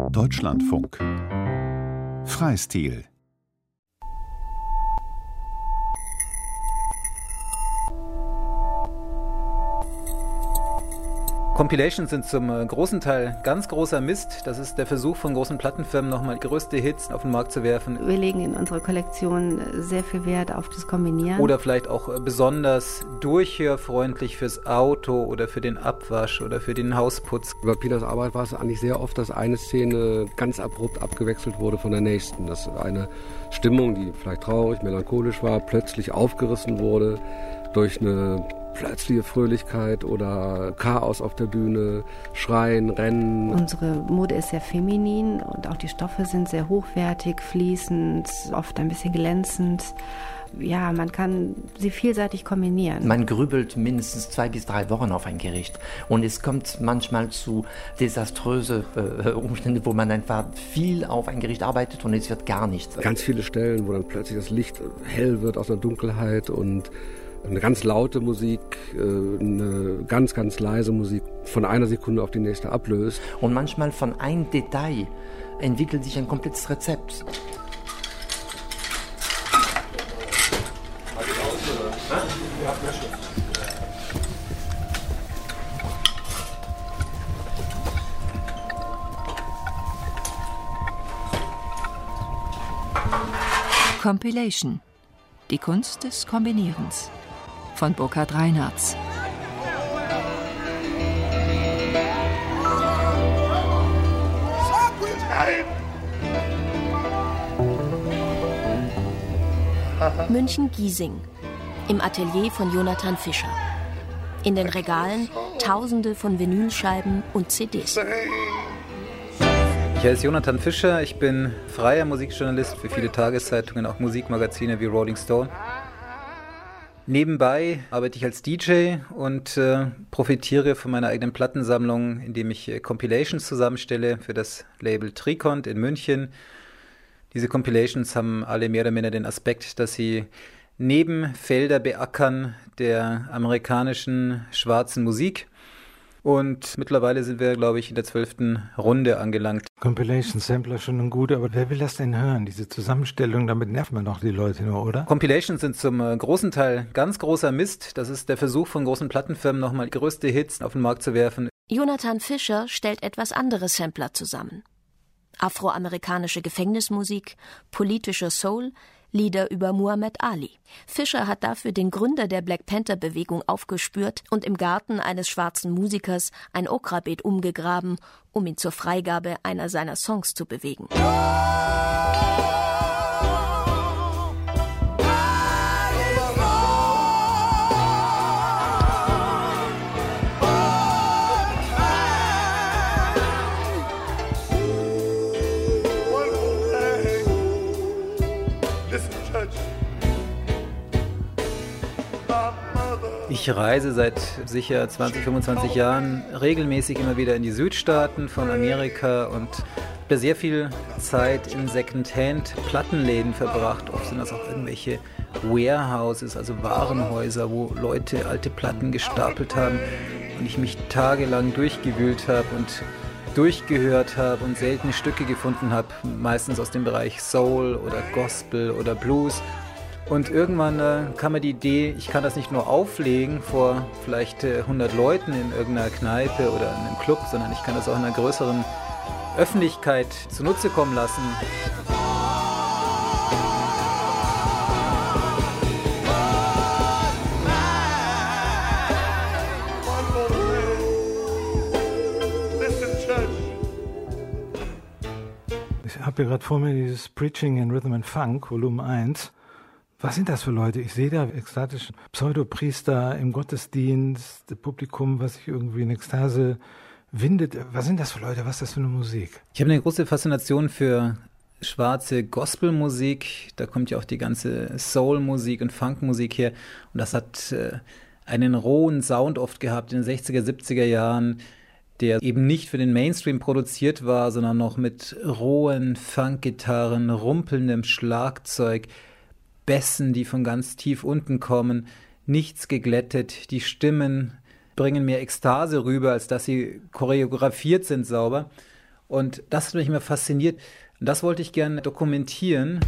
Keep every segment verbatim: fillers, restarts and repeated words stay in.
Deutschlandfunk Freistil. Compilations sind zum äh, großen Teil ganz großer Mist. Das ist der Versuch von großen Plattenfirmen, nochmal größte Hits auf den Markt zu werfen. Wir legen in unserer Kollektion sehr viel Wert auf das Kombinieren. Oder vielleicht auch äh, besonders durchhörfreundlich fürs Auto oder für den Abwasch oder für den Hausputz. Bei Peters Arbeit war es eigentlich sehr oft, dass eine Szene ganz abrupt abgewechselt wurde von der nächsten. Dass eine Stimmung, die vielleicht traurig, melancholisch war, plötzlich aufgerissen wurde durch eine plötzliche Fröhlichkeit oder Chaos auf der Bühne, Schreien, Rennen. Unsere Mode ist sehr feminin und auch die Stoffe sind sehr hochwertig, fließend, oft ein bisschen glänzend. Ja, man kann sie vielseitig kombinieren. Man grübelt mindestens zwei bis drei Wochen auf ein Gericht und es kommt manchmal zu desaströsen äh, Umständen, wo man einfach viel auf ein Gericht arbeitet und es wird gar nichts. Ganz viele Stellen, wo dann plötzlich das Licht hell wird aus der Dunkelheit und eine ganz laute Musik, eine ganz, ganz leise Musik von einer Sekunde auf die nächste ablöst. Und manchmal von einem Detail entwickelt sich ein komplettes Rezept. Compilation. Die Kunst des Kombinierens. Von Burkhard Reinhartz. München-Giesing. Im Atelier von Jonathan Fischer. In den Regalen Tausende von Vinylscheiben und C Ds. Ich heiße Jonathan Fischer, ich bin freier Musikjournalist für viele Tageszeitungen, auch Musikmagazine wie Rolling Stone. Nebenbei arbeite ich als D J und äh, profitiere von meiner eigenen Plattensammlung, indem ich äh, Compilations zusammenstelle für das Label Trikont in München. Diese Compilations haben alle mehr oder minder den Aspekt, dass sie Nebenfelder beackern der amerikanischen schwarzen Musik. Und mittlerweile sind wir, glaube ich, in der zwölften Runde angelangt. Compilation Sampler schon und gut, aber wer will das denn hören? Diese Zusammenstellung, damit nervt man doch die Leute nur, oder? Compilations sind zum äh, großen Teil ganz großer Mist. Das ist der Versuch von großen Plattenfirmen, nochmal größte Hits auf den Markt zu werfen. Jonathan Fischer stellt etwas andere Sampler zusammen. Afroamerikanische Gefängnismusik, politischer Soul, Lieder über Muhammad Ali. Fischer hat dafür den Gründer der Black Panther-Bewegung aufgespürt und im Garten eines schwarzen Musikers ein Okrabeet umgegraben, um ihn zur Freigabe einer seiner Songs zu bewegen. Ich reise seit sicher zwanzig, fünfundzwanzig Jahren regelmäßig immer wieder in die Südstaaten von Amerika und habe sehr viel Zeit in Secondhand-Plattenläden verbracht. Oft sind das auch irgendwelche Warehouses, also Warenhäuser, wo Leute alte Platten gestapelt haben und ich mich tagelang durchgewühlt habe und durchgehört habe und seltene Stücke gefunden habe, meistens aus dem Bereich Soul oder Gospel oder Blues. Und irgendwann äh, kam mir die Idee, ich kann das nicht nur auflegen vor vielleicht äh, hundert Leuten in irgendeiner Kneipe oder in einem Club, sondern ich kann das auch in einer größeren Öffentlichkeit zunutze kommen lassen. Ich habe hier gerade vor mir dieses Preaching in Rhythm and Funk, Volumen eins. Was sind das für Leute? Ich sehe da ekstatische Pseudopriester im Gottesdienst, das Publikum, was sich irgendwie in Ekstase windet. Was sind das für Leute? Was ist das für eine Musik? Ich habe eine große Faszination für schwarze Gospelmusik. Da kommt ja auch die ganze Soul-Musik und Funk-Musik her. Und das hat äh, einen rohen Sound oft gehabt in den sechziger, siebziger Jahren, der eben nicht für den Mainstream produziert war, sondern noch mit rohen Funk-Gitarren, rumpelndem Schlagzeug, Bässen, die von ganz tief unten kommen, nichts geglättet, die Stimmen bringen mehr Ekstase rüber, als dass sie choreografiert sind sauber. Und das hat mich immer fasziniert. Und das wollte ich gerne dokumentieren.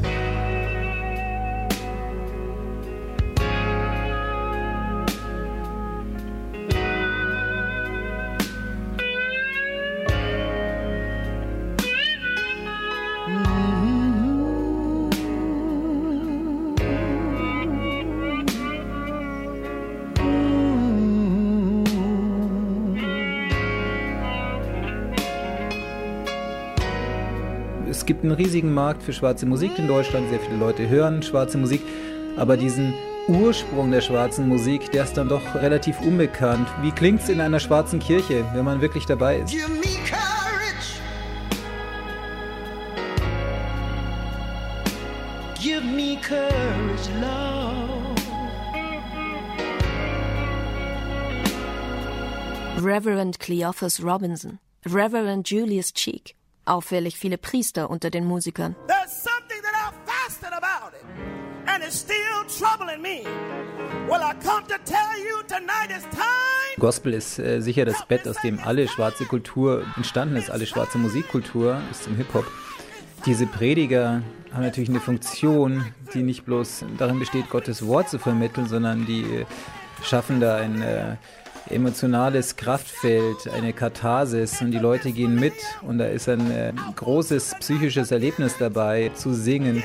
Es gibt einen riesigen Markt für schwarze Musik in Deutschland, sehr viele Leute hören schwarze Musik, aber diesen Ursprung der schwarzen Musik, der ist dann doch relativ unbekannt. Wie klingt es in einer schwarzen Kirche, wenn man wirklich dabei ist? Give me courage. Give me courage, Lord. Reverend Cleophas Robinson, Reverend Julius Cheek. Auffällig viele Priester unter den Musikern. There's something that I fasted about it, and it's still troubling me. Well, I come to tell you tonight is time. Gospel ist äh, sicher das Bett, aus dem alle schwarze Kultur entstanden ist, alle schwarze Musikkultur ist im Hip-Hop. Diese Prediger haben natürlich eine Funktion, die nicht bloß darin besteht, Gottes Wort zu vermitteln, sondern die äh, schaffen da ein äh, emotionales Kraftfeld, eine Katharsis, und die Leute gehen mit und da ist ein äh, großes psychisches Erlebnis dabei, zu singen.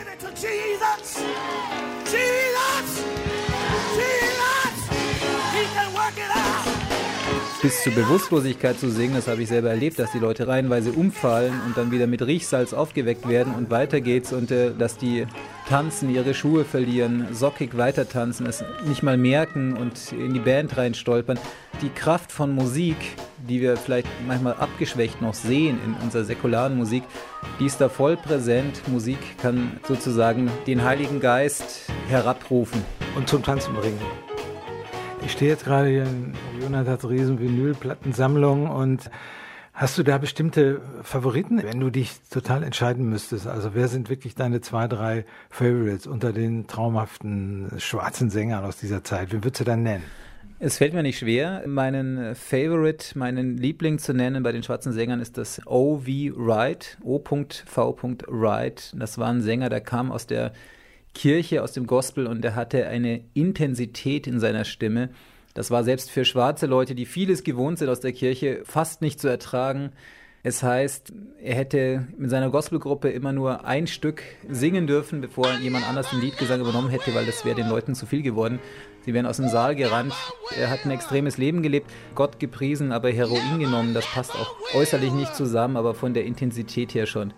Bis zur Bewusstlosigkeit zu singen, das habe ich selber erlebt, dass die Leute reihenweise umfallen und dann wieder mit Riechsalz aufgeweckt werden und weiter geht's und äh, dass die tanzen, ihre Schuhe verlieren, sockig weiter tanzen, es nicht mal merken und in die Band reinstolpern. Die Kraft von Musik, die wir vielleicht manchmal abgeschwächt noch sehen in unserer säkularen Musik, die ist da voll präsent. Musik kann sozusagen den Heiligen Geist herabrufen. Und zum Tanzen bringen. Ich stehe jetzt gerade hier in Jonathans riesen Vinylplattensammlung und hast du da bestimmte Favoriten, wenn du dich total entscheiden müsstest? Also wer sind wirklich deine zwei, drei Favorites unter den traumhaften schwarzen Sängern aus dieser Zeit? Wen würdest du dann nennen? Es fällt mir nicht schwer, meinen Favorite, meinen Liebling zu nennen bei den schwarzen Sängern ist das O V Wright, O V Wright. Das war ein Sänger, der kam aus der Kirche, aus dem Gospel und er hatte eine Intensität in seiner Stimme. Das war selbst für schwarze Leute, die vieles gewohnt sind aus der Kirche, fast nicht zu ertragen. Es heißt, er hätte mit seiner Gospelgruppe immer nur ein Stück singen dürfen, bevor jemand anders den Liedgesang übernommen hätte, weil das wäre den Leuten zu viel geworden. Sie wären aus dem Saal gerannt. Er hat ein extremes Leben gelebt, Gott gepriesen, aber Heroin genommen. Das passt auch äußerlich nicht zusammen, aber von der Intensität her schon.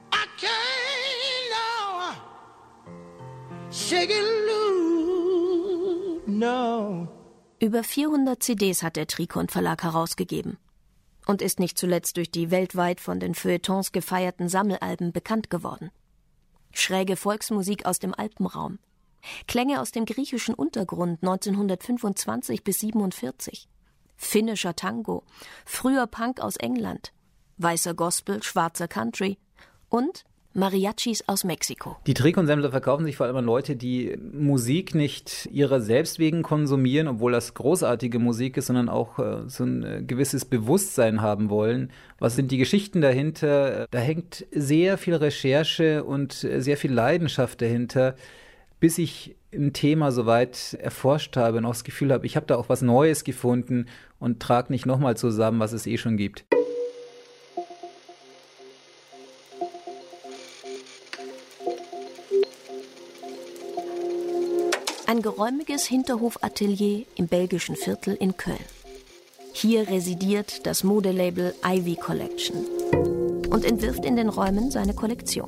No. Über vierhundert C Ds hat der Trikont Verlag herausgegeben und ist nicht zuletzt durch die weltweit von den Feuilletons gefeierten Sammelalben bekannt geworden. Schräge Volksmusik aus dem Alpenraum, Klänge aus dem griechischen Untergrund neunzehnhundertfünfundzwanzig bis siebenundvierzig, finnischer Tango, früher Punk aus England, weißer Gospel, schwarzer Country und Mariachis aus Mexiko. Die Trikont-Sammler verkaufen sich vor allem an Leute, die Musik nicht ihrer selbst wegen konsumieren, obwohl das großartige Musik ist, sondern auch äh, so ein äh, gewisses Bewusstsein haben wollen. Was sind die Geschichten dahinter? Da hängt sehr viel Recherche und äh, sehr viel Leidenschaft dahinter, bis ich ein Thema soweit erforscht habe und auch das Gefühl habe, ich habe da auch was Neues gefunden und trage nicht nochmal zusammen, was es eh schon gibt. Ein geräumiges Hinterhofatelier im belgischen Viertel in Köln. Hier residiert das Modelabel Ivy Collection und entwirft in den Räumen seine Kollektion.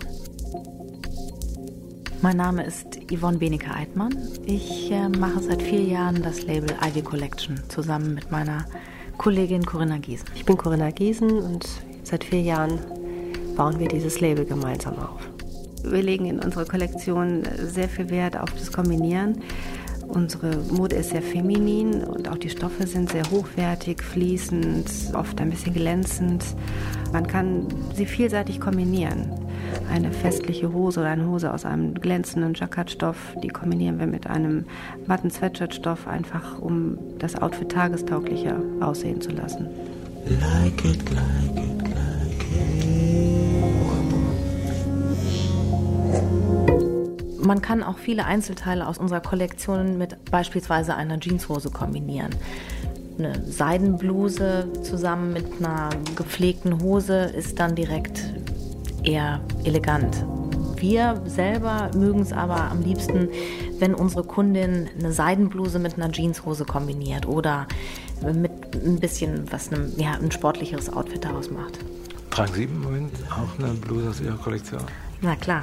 Mein Name ist Yvonne Benecke-Eidmann. Ich äh, mache seit vier Jahren das Label Ivy Collection zusammen mit meiner Kollegin Corinna Giesen. Ich bin Corinna Giesen und seit vier Jahren bauen wir dieses Label gemeinsam auf. Wir legen in unserer Kollektion sehr viel Wert auf das Kombinieren. Unsere Mode ist sehr feminin und auch die Stoffe sind sehr hochwertig, fließend, oft ein bisschen glänzend. Man kann sie vielseitig kombinieren. Eine festliche Hose oder eine Hose aus einem glänzenden Jacquardstoff, die kombinieren wir mit einem matten Sweatshirtstoff, einfach um das Outfit tagestauglicher aussehen zu lassen. Like it, like it, like it. Man kann auch viele Einzelteile aus unserer Kollektion mit beispielsweise einer Jeanshose kombinieren. Eine Seidenbluse zusammen mit einer gepflegten Hose ist dann direkt eher elegant. Wir selber mögen es aber am liebsten, wenn unsere Kundin eine Seidenbluse mit einer Jeanshose kombiniert oder mit ein bisschen was einem, ja, ein sportlicheres Outfit daraus macht. Tragen Sie im Moment auch eine Bluse aus Ihrer Kollektion? Na klar.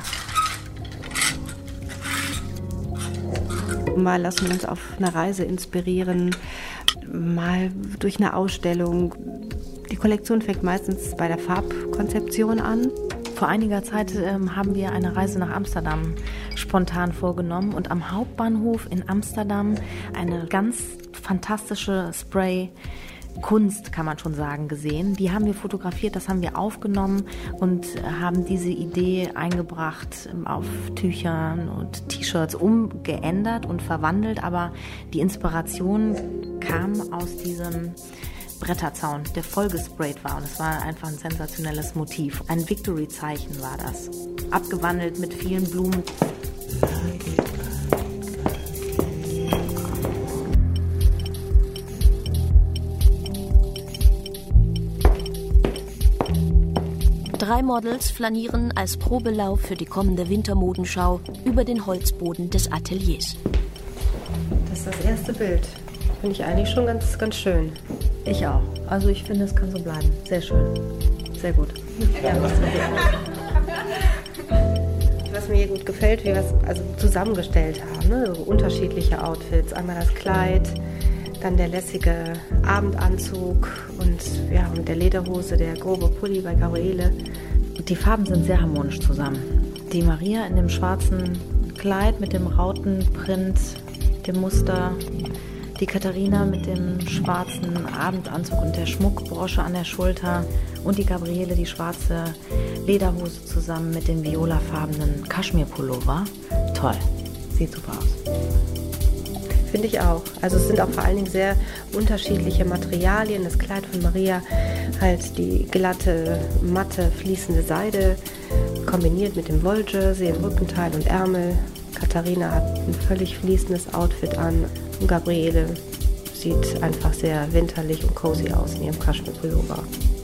Mal lassen wir uns auf einer Reise inspirieren, mal durch eine Ausstellung. Die Kollektion fängt meistens bei der Farbkonzeption an. Vor einiger Zeit ähm, haben wir eine Reise nach Amsterdam spontan vorgenommen und am Hauptbahnhof in Amsterdam eine ganz fantastische Spray-Kunst, kann man schon sagen, gesehen. Die haben wir fotografiert, das haben wir aufgenommen und haben diese Idee eingebracht auf Tüchern und T-Shirts umgeändert und verwandelt, aber die Inspiration kam aus diesem Bretterzaun, der voll gesprayt war und es war einfach ein sensationelles Motiv. Ein Victory-Zeichen war das, abgewandelt mit vielen Blumen. Drei Models flanieren als Probelauf für die kommende Wintermodenschau über den Holzboden des Ateliers. Das ist das erste Bild. Finde ich eigentlich schon ganz, ganz schön. Ich auch. Also ich finde, es kann so bleiben. Sehr schön. Sehr gut. Was mir hier gut gefällt, wie wir es also zusammengestellt haben. Ne? So unterschiedliche Outfits. Einmal das Kleid, dann der lässige Abendanzug und ja, mit der Lederhose, der grobe Pulli bei Gabriele. Die Farben sind sehr harmonisch zusammen. Die Maria in dem schwarzen Kleid mit dem Rautenprint, dem Muster. Die Katharina mit dem schwarzen Abendanzug und der Schmuckbrosche an der Schulter und die Gabriele die schwarze Lederhose zusammen mit dem violafarbenen Kaschmirpullover. Toll, sieht super aus. Finde ich auch. Also es sind auch vor allen Dingen sehr unterschiedliche Materialien. Das Kleid von Maria, halt die glatte, matte, fließende Seide, kombiniert mit dem Wolljersey im Rückenteil und Ärmel. Katharina hat ein völlig fließendes Outfit an. Und Gabriele sieht einfach sehr winterlich und cozy aus in ihrem Kaschmirpullover.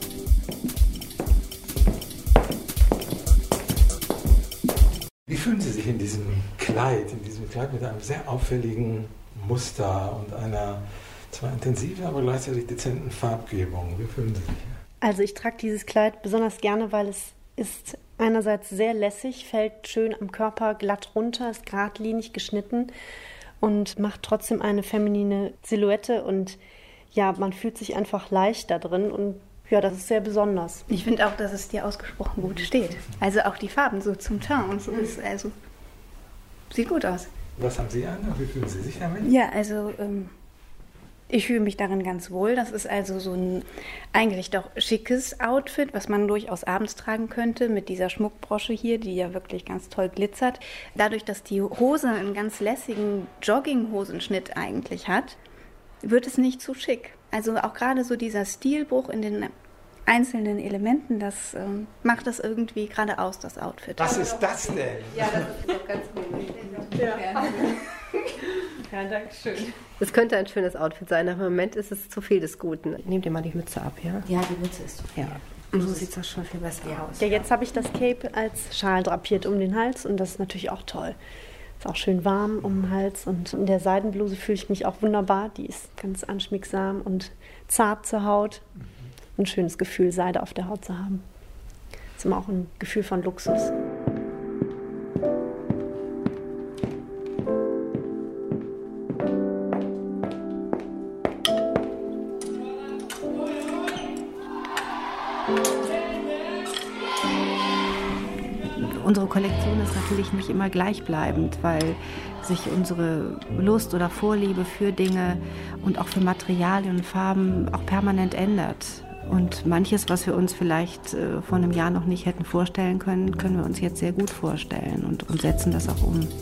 Wie fühlen Sie sich in diesem Kleid, in diesem Kleid mit einem sehr auffälligen Muster und einer zwar intensiven, aber gleichzeitig dezenten Farbgebung? Wie fühlen Sie sich? Also ich trage dieses Kleid besonders gerne, weil es ist einerseits sehr lässig, fällt schön am Körper glatt runter, ist geradlinig geschnitten und macht trotzdem eine feminine Silhouette und ja, man fühlt sich einfach leicht da drin und ja, das ist sehr besonders. Ich finde auch, dass es dir ausgesprochen gut steht. Also auch die Farben so zum Teint und so ist, also sieht gut aus. Was haben Sie an? Wie fühlen Sie sich damit? Ja, also ähm, ich fühle mich darin ganz wohl. Das ist also so ein eigentlich doch schickes Outfit, was man durchaus abends tragen könnte mit dieser Schmuckbrosche hier, die ja wirklich ganz toll glitzert. Dadurch, dass die Hose einen ganz lässigen Jogginghosenschnitt eigentlich hat, wird es nicht zu schick. Also auch gerade so dieser Stilbruch in den einzelnen Elementen, das äh, macht das irgendwie gerade aus, das Outfit. Was ist das denn? Ja, das ist doch ganz gut. Ja. Ja, danke schön. Es könnte ein schönes Outfit sein, aber im Moment ist es zu viel des Guten. Nehmt ihr mal die Mütze ab, ja? Ja, die Mütze ist zu viel. Ja. Und so sieht das schon viel besser ja. aus. Ja, jetzt habe ich das Cape als Schal drapiert um den Hals und das ist natürlich auch toll. Ist auch schön warm um den Hals und in der Seidenbluse fühle ich mich auch wunderbar. Die ist ganz anschmiegsam und zart zur Haut. Ein schönes Gefühl, Seide auf der Haut zu haben. Ist immer auch ein Gefühl von Luxus. Unsere Kollektion ist natürlich nicht immer gleichbleibend, weil sich unsere Lust oder Vorliebe für Dinge und auch für Materialien und Farben auch permanent ändert. Und manches, was wir uns vielleicht äh, vor einem Jahr noch nicht hätten vorstellen können, können wir uns jetzt sehr gut vorstellen und, und setzen das auch um.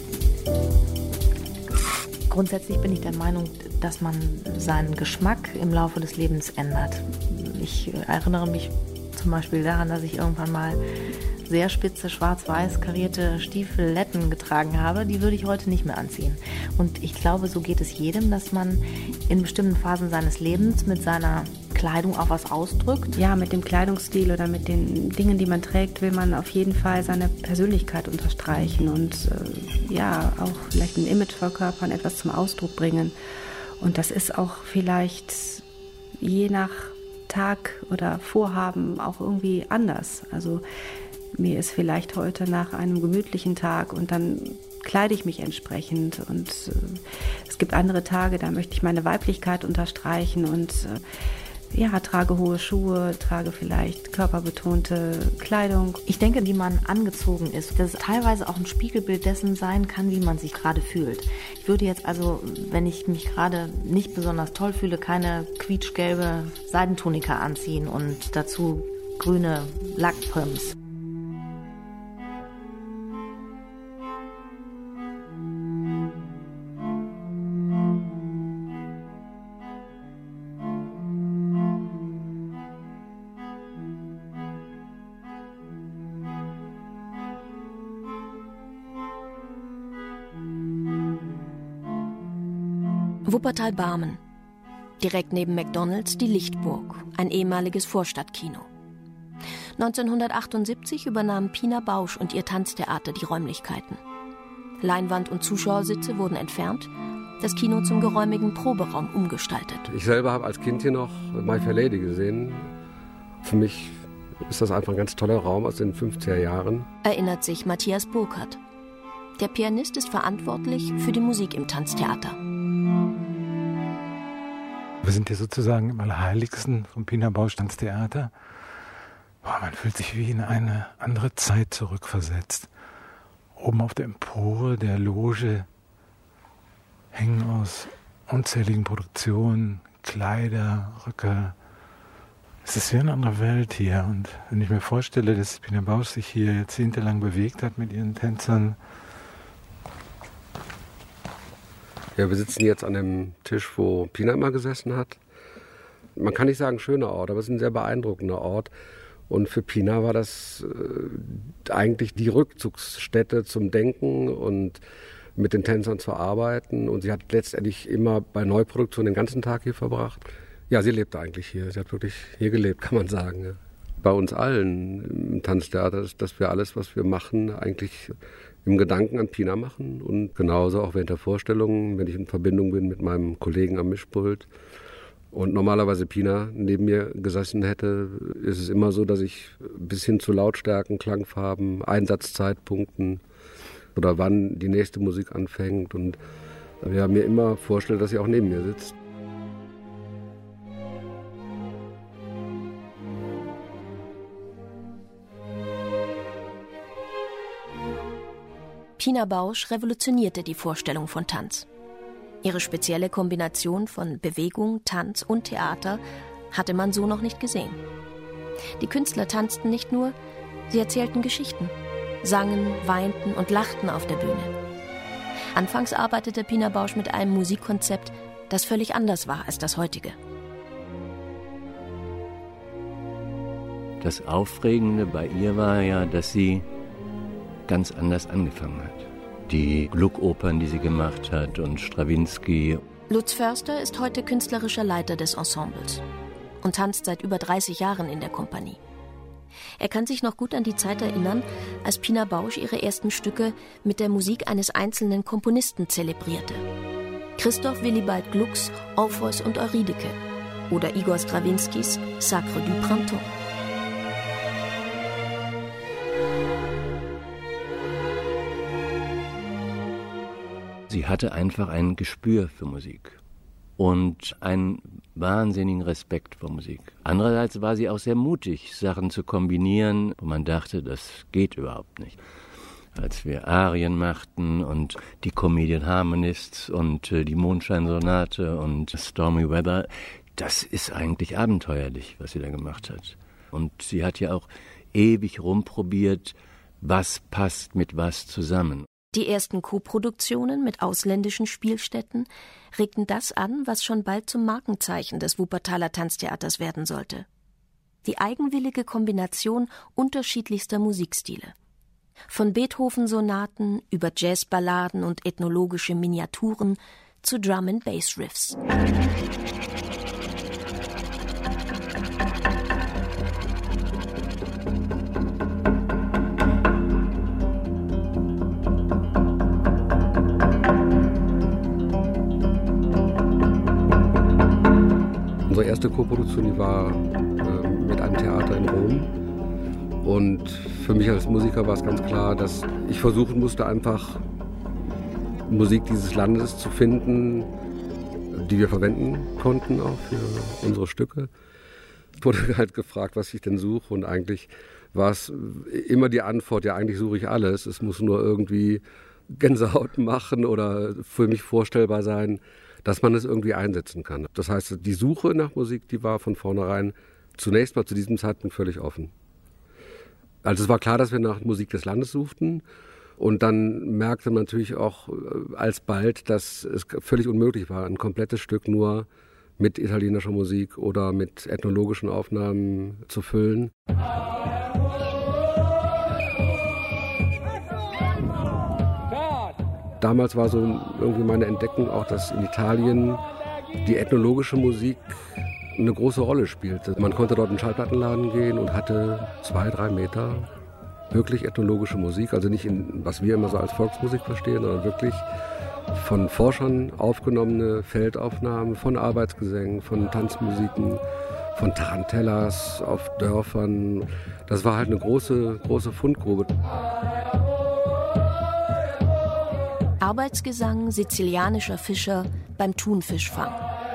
Grundsätzlich bin ich der Meinung, dass man seinen Geschmack im Laufe des Lebens ändert. Ich erinnere mich zum Beispiel daran, dass ich irgendwann mal sehr spitze, schwarz-weiß karierte Stiefeletten getragen habe, die würde ich heute nicht mehr anziehen. Und ich glaube, so geht es jedem, dass man in bestimmten Phasen seines Lebens mit seiner Kleidung auch was ausdrückt. Ja, mit dem Kleidungsstil oder mit den Dingen, die man trägt, will man auf jeden Fall seine Persönlichkeit unterstreichen und äh, ja, auch vielleicht ein Image verkörpern, etwas zum Ausdruck bringen. Und das ist auch vielleicht je nach Tag oder Vorhaben auch irgendwie anders. Also mir ist vielleicht heute nach einem gemütlichen Tag und dann kleide ich mich entsprechend. Und äh, es gibt andere Tage, da möchte ich meine Weiblichkeit unterstreichen und äh, ja, trage hohe Schuhe, trage vielleicht körperbetonte Kleidung. Ich denke, wie man angezogen ist, dass es teilweise auch ein Spiegelbild dessen sein kann, wie man sich gerade fühlt. Ich würde jetzt also, wenn ich mich gerade nicht besonders toll fühle, keine quietschgelbe Seidentunika anziehen und dazu grüne Lackpumps. Wuppertal-Barmen. Direkt neben McDonald's die Lichtburg, ein ehemaliges Vorstadtkino. neunzehnhundertachtundsiebzig übernahmen Pina Bausch und ihr Tanztheater die Räumlichkeiten. Leinwand und Zuschauersitze wurden entfernt, das Kino zum geräumigen Proberaum umgestaltet. Ich selber habe als Kind hier noch My Fair Lady gesehen. Für mich ist das einfach ein ganz toller Raum aus den fünfziger Jahren. Erinnert sich Matthias Burkhardt. Der Pianist ist verantwortlich für die Musik im Tanztheater. Wir sind hier sozusagen im Allerheiligsten vom Pina Bausch Tanztheater. Boah, man fühlt sich wie in eine andere Zeit zurückversetzt. Oben auf der Empore der Loge hängen aus unzähligen Produktionen Kleider, Röcke. Es ist wie eine andere Welt hier. Und wenn ich mir vorstelle, dass Pina Bausch sich hier jahrzehntelang bewegt hat mit ihren Tänzern. Ja, wir sitzen jetzt an dem Tisch, wo Pina immer gesessen hat. Man kann nicht sagen schöner Ort, aber es ist ein sehr beeindruckender Ort. Und für Pina war das äh, eigentlich die Rückzugsstätte zum Denken und mit den Tänzern zu arbeiten. Und sie hat letztendlich immer bei Neuproduktion den ganzen Tag hier verbracht. Ja, sie lebte eigentlich hier. Sie hat wirklich hier gelebt, kann man sagen. Ja. Bei uns allen im Tanztheater ist, dass wir alles, was wir machen, eigentlich im Gedanken an Pina machen. Und genauso auch während der Vorstellungen, wenn ich in Verbindung bin mit meinem Kollegen am Mischpult und normalerweise Pina neben mir gesessen hätte, ist es immer so, dass ich bis hin zu Lautstärken, Klangfarben, Einsatzzeitpunkten oder wann die nächste Musik anfängt und ja, mir immer vorstelle, dass sie auch neben mir sitzt. Pina Bausch revolutionierte die Vorstellung von Tanz. Ihre spezielle Kombination von Bewegung, Tanz und Theater hatte man so noch nicht gesehen. Die Künstler tanzten nicht nur, sie erzählten Geschichten, sangen, weinten und lachten auf der Bühne. Anfangs arbeitete Pina Bausch mit einem Musikkonzept, das völlig anders war als das heutige. Das Aufregende bei ihr war ja, dass sie ganz anders angefangen hat. Die Gluck-Opern, die sie gemacht hat und Strawinsky. Lutz Förster ist heute künstlerischer Leiter des Ensembles und tanzt seit über dreißig Jahren in der Kompanie. Er kann sich noch gut an die Zeit erinnern, als Pina Bausch ihre ersten Stücke mit der Musik eines einzelnen Komponisten zelebrierte. Christoph Willibald Glucks Orpheus und Eurydike oder Igor Strawinskys Sacre du Printemps. Sie hatte einfach ein Gespür für Musik und einen wahnsinnigen Respekt vor Musik. Andererseits war sie auch sehr mutig, Sachen zu kombinieren, wo man dachte, das geht überhaupt nicht. Als wir Arien machten und die Comedian Harmonists und äh, die Mondscheinsonate und Stormy Weather, das ist eigentlich abenteuerlich, was sie da gemacht hat. Und sie hat ja auch ewig rumprobiert, was passt mit was zusammen. Die ersten Koproduktionen mit ausländischen Spielstätten regten das an, was schon bald zum Markenzeichen des Wuppertaler Tanztheaters werden sollte. Die eigenwillige Kombination unterschiedlichster Musikstile. Von Beethoven-Sonaten über Jazzballaden und ethnologische Miniaturen zu Drum-and-Bass-Riffs. Unsere erste Koproduktion, die war äh, mit einem Theater in Rom. Und für mich als Musiker war es ganz klar, dass ich versuchen musste, einfach Musik dieses Landes zu finden, die wir verwenden konnten auch für unsere Stücke. Ich wurde halt gefragt, was ich denn suche, und eigentlich war es immer die Antwort, ja, eigentlich suche ich alles. Es muss nur irgendwie Gänsehaut machen oder für mich vorstellbar sein, dass man es irgendwie einsetzen kann. Das heißt, die Suche nach Musik, die war von vornherein zunächst mal zu diesem Zeitpunkt völlig offen. Also es war klar, dass wir nach Musik des Landes suchten, und dann merkte man natürlich auch alsbald, dass es völlig unmöglich war, ein komplettes Stück nur mit italienischer Musik oder mit ethnologischen Aufnahmen zu füllen. Damals war so irgendwie meine Entdeckung auch, dass in Italien die ethnologische Musik eine große Rolle spielte. Man konnte dort in den Schallplattenladen gehen und hatte zwei, drei Meter wirklich ethnologische Musik. Also nicht in, was wir immer so als Volksmusik verstehen, sondern wirklich von Forschern aufgenommene Feldaufnahmen, von Arbeitsgesängen, von Tanzmusiken, von Tarantellas auf Dörfern. Das war halt eine große, große Fundgrube. Arbeitsgesang sizilianischer Fischer beim Thunfischfang.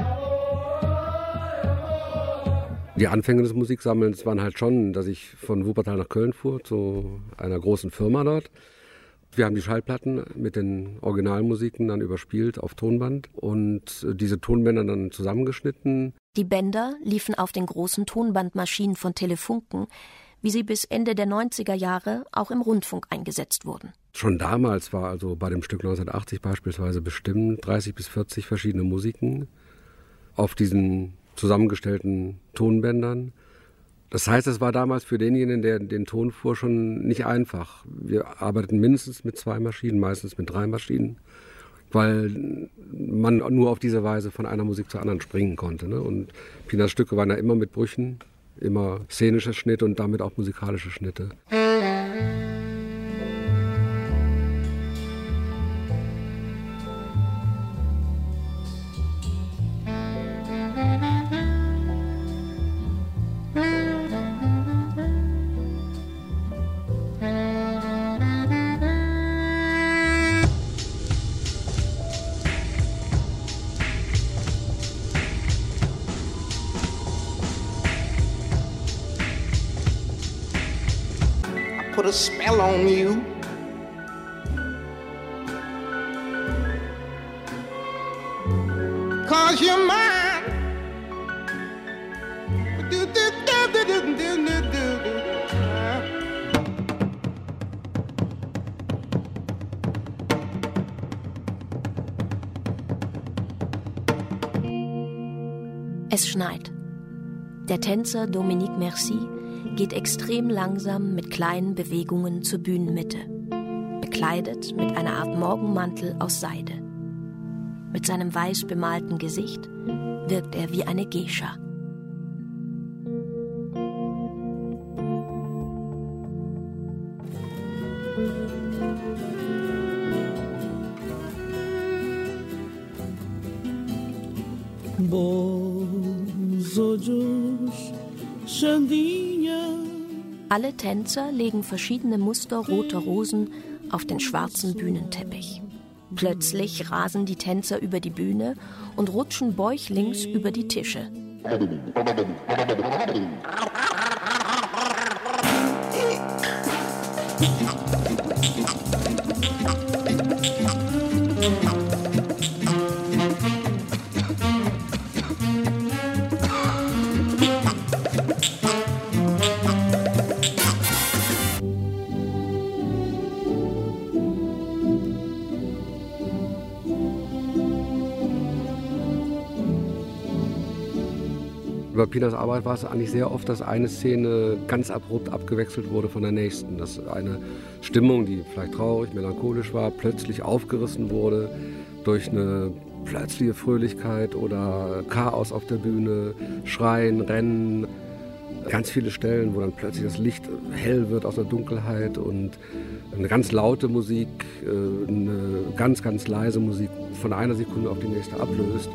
Die Anfänge des Musiksammelns waren halt schon, dass ich von Wuppertal nach Köln fuhr, zu einer großen Firma dort. Wir haben die Schallplatten mit den Originalmusiken dann überspielt auf Tonband und diese Tonbänder dann zusammengeschnitten. Die Bänder liefen auf den großen Tonbandmaschinen von Telefunken, wie sie bis Ende der neunziger Jahre auch im Rundfunk eingesetzt wurden. Schon damals war also bei dem Stück neunzehnhundertachtzig beispielsweise bestimmt dreißig bis vierzig verschiedene Musiken auf diesen zusammengestellten Tonbändern. Das heißt, es war damals für denjenigen, der den Ton fuhr, schon nicht einfach. Wir arbeiteten mindestens mit zwei Maschinen, meistens mit drei Maschinen, weil man nur auf diese Weise von einer Musik zur anderen springen konnte. Ne? Und Pinas Stücke waren ja immer mit Brüchen, immer szenische Schnitte und damit auch musikalische Schnitte. Put a spell on you. Cause you're mine. Do, do, do, do, do, do, do, do. Es schneit. Der Tänzer Dominique Merci geht extrem langsam mit kleinen Bewegungen zur Bühnenmitte, bekleidet mit einer Art Morgenmantel aus Seide. Mit seinem weiß bemalten Gesicht wirkt er wie eine Geisha. Alle Tänzer legen verschiedene Muster roter Rosen auf den schwarzen Bühnenteppich. Plötzlich rasen die Tänzer über die Bühne und rutschen bäuchlings über die Tische. Bei Pinas Arbeit war es eigentlich sehr oft, dass eine Szene ganz abrupt abgewechselt wurde von der nächsten. Dass eine Stimmung, die vielleicht traurig, melancholisch war, plötzlich aufgerissen wurde durch eine plötzliche Fröhlichkeit oder Chaos auf der Bühne, Schreien, Rennen. Ganz viele Stellen, wo dann plötzlich das Licht hell wird aus der Dunkelheit und eine ganz laute Musik, eine ganz, ganz leise Musik von einer Sekunde auf die nächste ablöst.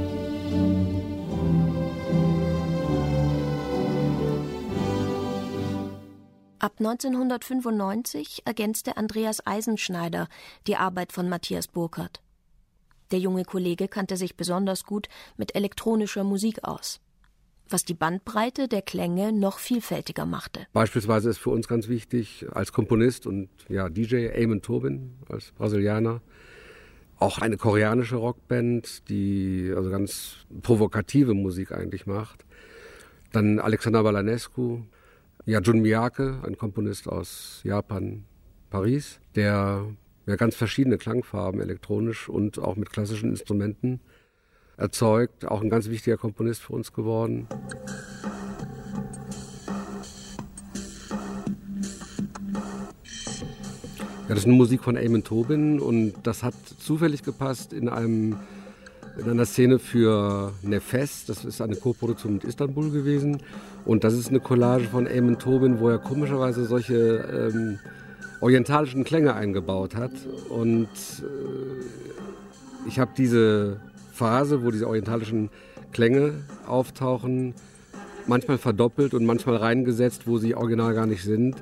Ab neunzehnhundertfünfundneunzig ergänzte Andreas Eisenschneider die Arbeit von Matthias Burckhardt. Der junge Kollege kannte sich besonders gut mit elektronischer Musik aus, was die Bandbreite der Klänge noch vielfältiger machte. Beispielsweise ist für uns ganz wichtig, als Komponist und ja, D J Amon Tobin als Brasilianer, auch eine koreanische Rockband, die also ganz provokative Musik eigentlich macht. Dann Alexander Balanescu, ja, Jun Miyake, ein Komponist aus Japan, Paris, der ja, ganz verschiedene Klangfarben elektronisch und auch mit klassischen Instrumenten erzeugt. Auch ein ganz wichtiger Komponist für uns geworden. Ja, das ist eine Musik von Amon Tobin und das hat zufällig gepasst in einem in einer Szene für Nefes. Das ist eine Koproduktion mit Istanbul gewesen. Und das ist eine Collage von Amon Tobin, wo er komischerweise solche ähm, orientalischen Klänge eingebaut hat. Und äh, ich habe diese Phase, wo diese orientalischen Klänge auftauchen, manchmal verdoppelt und manchmal reingesetzt, wo sie original gar nicht sind.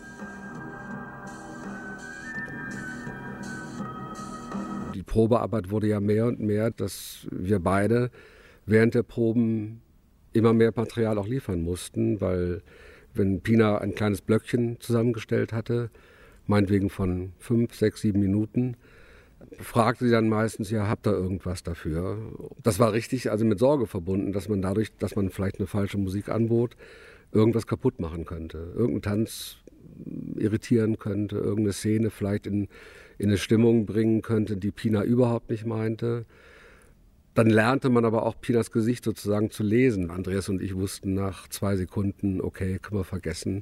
Die Probearbeit wurde ja mehr und mehr, dass wir beide während der Proben immer mehr Material auch liefern mussten, weil wenn Pina ein kleines Blöckchen zusammengestellt hatte, meinetwegen von fünf, sechs, sieben Minuten, fragte sie dann meistens, ja, habt ihr irgendwas dafür? Das war richtig, also mit Sorge verbunden, dass man dadurch, dass man vielleicht eine falsche Musik anbot, irgendwas kaputt machen könnte. Irgendeinen Tanz irritieren könnte, irgendeine Szene vielleicht in, in eine Stimmung bringen könnte, die Pina überhaupt nicht meinte. Dann lernte man aber auch Pinas Gesicht sozusagen zu lesen. Andreas und ich wussten nach zwei Sekunden, okay, können wir vergessen.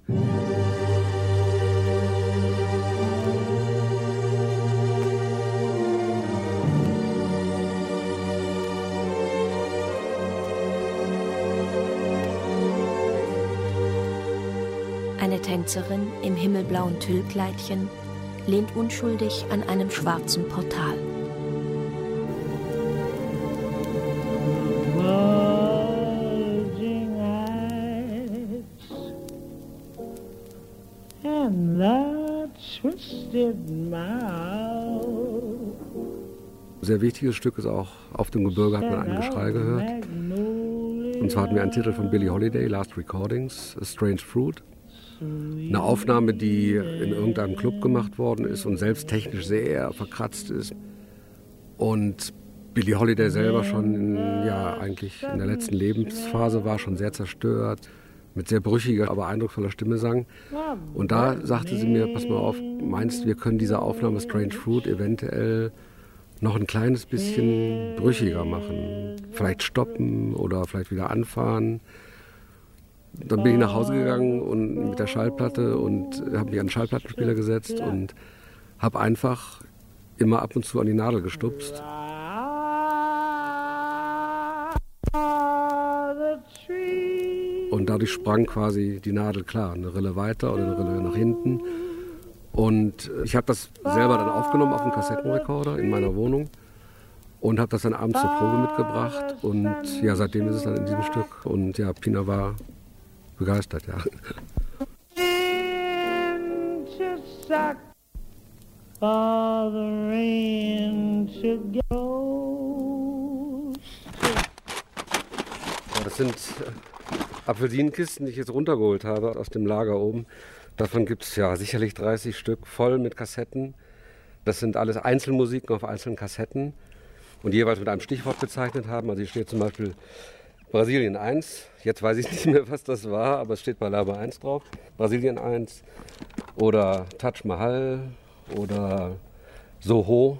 Eine Tänzerin im himmelblauen Tüllkleidchen lehnt unschuldig an einem schwarzen Portal. Sehr wichtiges Stück ist auch, auf dem Gebirge hat man ein Geschrei gehört. Und zwar hatten wir einen Titel von Billie Holiday, Last Recordings, A Strange Fruit. Eine Aufnahme, die in irgendeinem Club gemacht worden ist und selbst technisch sehr verkratzt ist. Und Billie Holiday selber schon in, ja, eigentlich in der letzten Lebensphase war, schon sehr zerstört, mit sehr brüchiger, aber eindrucksvoller Stimme sang. Und da sagte sie mir, pass mal auf, meinst du, wir können diese Aufnahme Strange Fruit eventuell noch ein kleines bisschen brüchiger machen? Vielleicht stoppen oder vielleicht wieder anfahren? Dann bin ich nach Hause gegangen und mit der Schallplatte und habe mich an den Schallplattenspieler gesetzt und habe einfach immer ab und zu an die Nadel gestupst. Und dadurch sprang quasi die Nadel klar, eine Rille weiter oder eine Rille nach hinten. Und ich habe das selber dann aufgenommen auf dem Kassettenrekorder in meiner Wohnung und habe das dann abends zur Probe mitgebracht. Und ja, seitdem ist es dann in diesem Stück. Und ja, Pina war begeistert, ja. Das sind Apfelsinenkisten, die ich jetzt runtergeholt habe aus dem Lager oben. Davon gibt es ja sicherlich dreißig Stück, voll mit Kassetten. Das sind alles Einzelmusiken auf einzelnen Kassetten und jeweils mit einem Stichwort bezeichnet haben. Also hier steht zum Beispiel Brasilien eins. Jetzt weiß ich nicht mehr, was das war, aber es steht bei Laba eins drauf. Brasilien eins oder Taj Mahal oder Soho.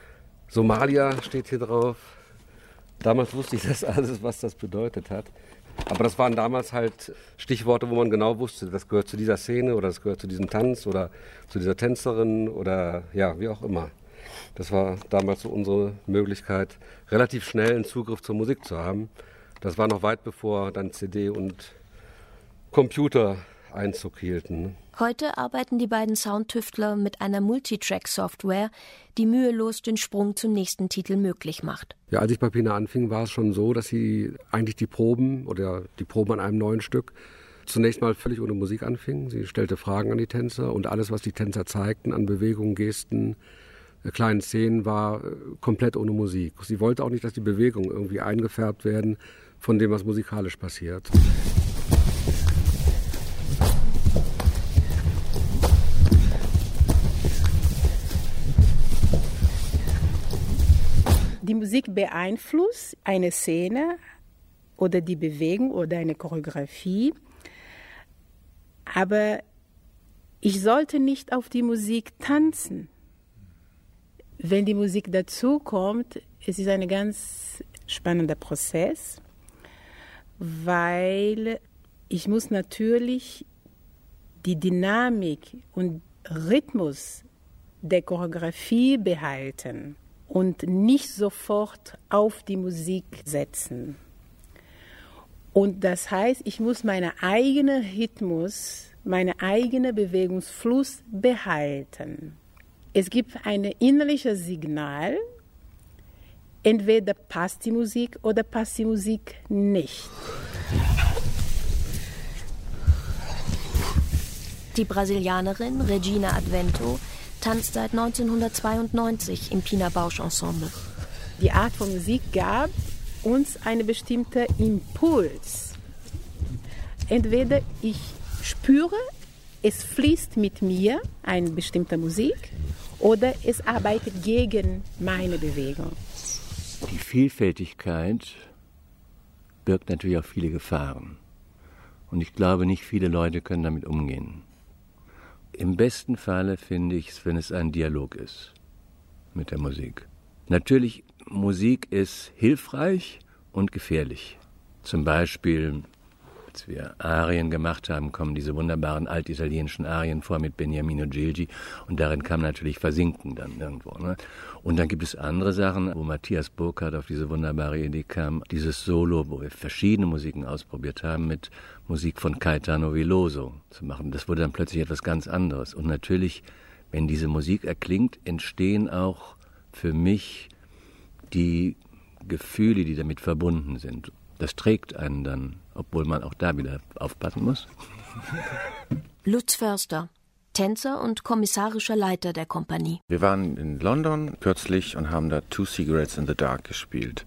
Somalia steht hier drauf. Damals wusste ich das alles, was das bedeutet hat. Aber das waren damals halt Stichworte, wo man genau wusste, das gehört zu dieser Szene oder das gehört zu diesem Tanz oder zu dieser Tänzerin oder ja, wie auch immer. Das war damals so unsere Möglichkeit, relativ schnell einen Zugriff zur Musik zu haben. Das war noch weit bevor dann C D und Computer Einzug hielten. Heute arbeiten die beiden Soundtüftler mit einer Multitrack-Software, die mühelos den Sprung zum nächsten Titel möglich macht. Ja, als ich bei Pina anfing, war es schon so, dass sie eigentlich die Proben oder die Proben an einem neuen Stück zunächst mal völlig ohne Musik anfingen. Sie stellte Fragen an die Tänzer und alles, was die Tänzer zeigten an Bewegungen, Gesten, kleinen Szenen, war komplett ohne Musik. Sie wollte auch nicht, dass die Bewegungen irgendwie eingefärbt werden von dem, was musikalisch passiert. Die Musik beeinflusst eine Szene oder die Bewegung oder eine Choreografie, aber ich sollte nicht auf die Musik tanzen. Wenn die Musik dazu kommt, es ist ein ganz spannender Prozess, weil ich muss natürlich die Dynamik und Rhythmus der Choreografie behalten und nicht sofort auf die Musik setzen. Und das heißt, ich muss meinen eigenen Rhythmus, meinen eigenen Bewegungsfluss behalten. Es gibt ein innerliches Signal, entweder passt die Musik oder passt die Musik nicht. Die Brasilianerin Regina Advento tanzt seit neunzehnhundertzweiundneunzig im Pina Bausch Ensemble. Die Art von Musik gab uns einen bestimmten Impuls. Entweder ich spüre, es fließt mit mir eine bestimmte Musik, oder es arbeitet gegen meine Bewegung. Die Vielfältigkeit birgt natürlich auch viele Gefahren. Und ich glaube, nicht viele Leute können damit umgehen. Im besten Falle finde ich es, wenn es ein Dialog ist mit der Musik. Natürlich, Musik ist hilfreich und gefährlich. Zum Beispiel, als wir Arien gemacht haben, kommen diese wunderbaren altitalienischen Arien vor mit Beniamino Gilgi und darin kann man natürlich versinken dann irgendwo. Ne? Und dann gibt es andere Sachen, wo Matthias Burkhardt auf diese wunderbare Idee kam, dieses Solo, wo wir verschiedene Musiken ausprobiert haben, mit Musik von Caetano Veloso zu machen. Das wurde dann plötzlich etwas ganz anderes. Und natürlich, wenn diese Musik erklingt, entstehen auch für mich die Gefühle, die damit verbunden sind. Das trägt einen dann, obwohl man auch da wieder aufpassen muss. Lutz Förster, Tänzer und kommissarischer Leiter der Kompanie. Wir waren in London kürzlich und haben da Two Cigarettes in the Dark gespielt.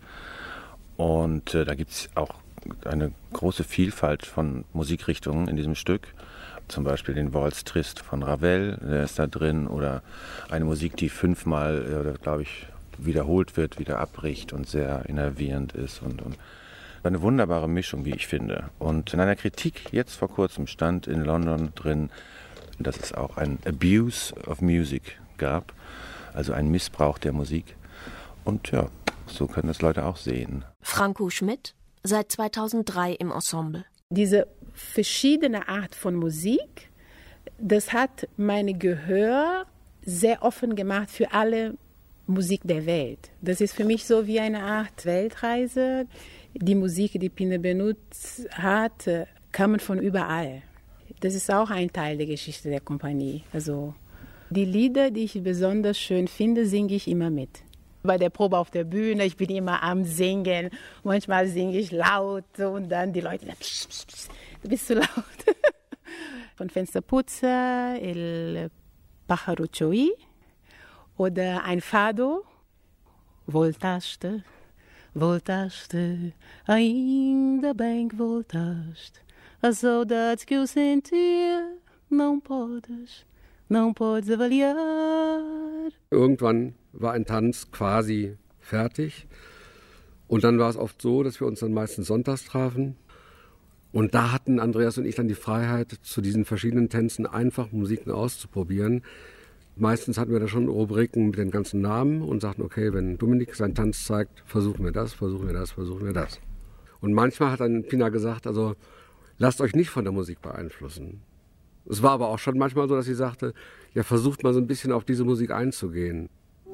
Und äh, da gibt es auch eine große Vielfalt von Musikrichtungen in diesem Stück. Zum Beispiel den Waltz Trist von Ravel, der ist da drin. Oder eine Musik, die fünfmal, äh, glaube ich, wiederholt wird, wieder abbricht und sehr innervierend ist. Und, und eine wunderbare Mischung, wie ich finde. Und in einer Kritik jetzt vor kurzem stand in London drin, dass es auch ein Abuse of Music gab, also ein Missbrauch der Musik. Und ja, so können das Leute auch sehen. Franco Schmidt, seit zweitausenddrei im Ensemble. Diese verschiedene Art von Musik, das hat mein Gehör sehr offen gemacht für alle Musik der Welt. Das ist für mich so wie eine Art Weltreise. Die Musik, die Pina benutzt hat, kam von überall. Das ist auch ein Teil der Geschichte der Kompanie. Also die Lieder, die ich besonders schön finde, singe ich immer mit. Bei der Probe auf der Bühne, ich bin immer am Singen. Manchmal singe ich laut und dann die Leute sagen, pss, pss, pss, du bist zu laut. Von Fensterputzer, El Pájaro Choy oder ein Fado. Voltaste, voltaste, ainda bem que voltaste. A saudade que eu sentia, não podes, não podes avaliar. Irgendwann war ein Tanz quasi fertig. Und dann war es oft so, dass wir uns dann meistens sonntags trafen. Und da hatten Andreas und ich dann die Freiheit, zu diesen verschiedenen Tänzen einfach Musiken auszuprobieren. Meistens hatten wir da schon Rubriken mit den ganzen Namen und sagten, okay, wenn Dominik seinen Tanz zeigt, versuchen wir das, versuchen wir das, versuchen wir das. Und manchmal hat dann Pina gesagt, also lasst euch nicht von der Musik beeinflussen. Es war aber auch schon manchmal so, dass sie sagte, ja, versucht mal so ein bisschen auf diese Musik einzugehen.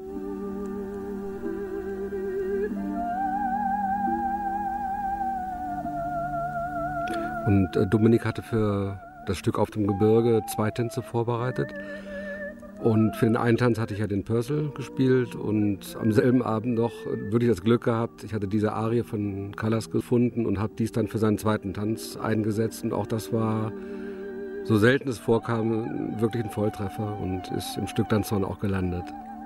Und äh, Dominik hatte für das Stück Auf dem Gebirge zwei Tänze vorbereitet. Und für den einen Tanz hatte ich ja den Purcell gespielt und am selben Abend noch wirklich das Glück gehabt, ich hatte diese Arie von Callas gefunden und habe dies dann für seinen zweiten Tanz eingesetzt. Und auch das war, so selten es vorkam, wirklich ein Volltreffer und ist im Stück dann zwar auch gelandet.